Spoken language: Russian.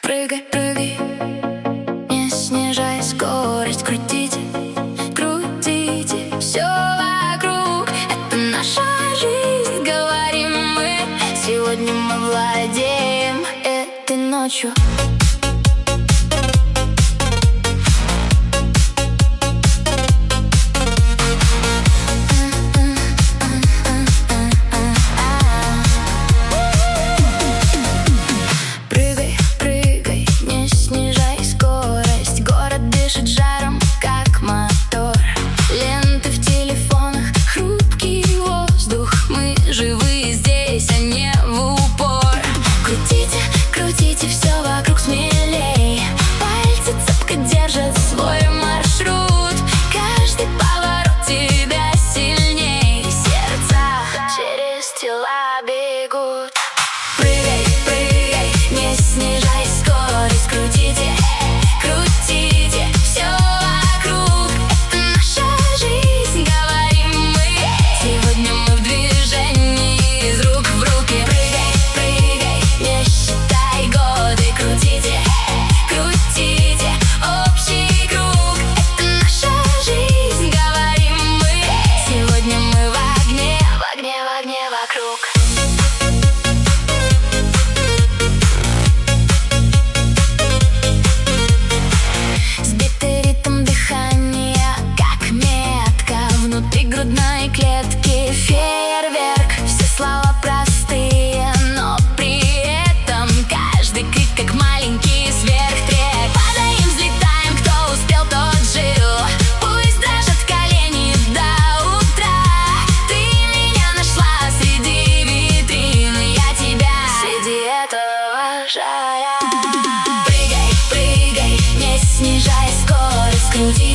Прыгай, прыгай, не снижай скорость. Крутите, крутите все вокруг. Это наша жизнь, говорим мы. Сегодня мы владеем этой ночью. Жаром, как мотор. Ленты в телефонах, хрупкий воздух. Мы живые здесь, а не в упор. Крутите, крутите все вокруг смелей. Пальцы цепко держат свой маршрут. Каждый поворот тебя сильней. Сердца через тела бегут. Прыгай, прыгай, не снижай скорость. Крутите, крутите все вокруг. Это наша жизнь, говорим мы. Сегодня мы в движении, из рук в руки. Прыгай, прыгай, не считай годы. Крутите, крутите общий круг. Это наша жизнь, говорим мы. Сегодня мы в огне, в огне, в огне вокруг. Грудной клетки фейерверк. Все слова простые, но при этом каждый крик как маленький сверхтрек. Падаем, взлетаем, кто успел, тот жил. Пусть дрожат колени до утра. Ты меня нашла среди витрин, я тебя среди этого жара. Прыгай, прыгай, не снижай скорость. Крути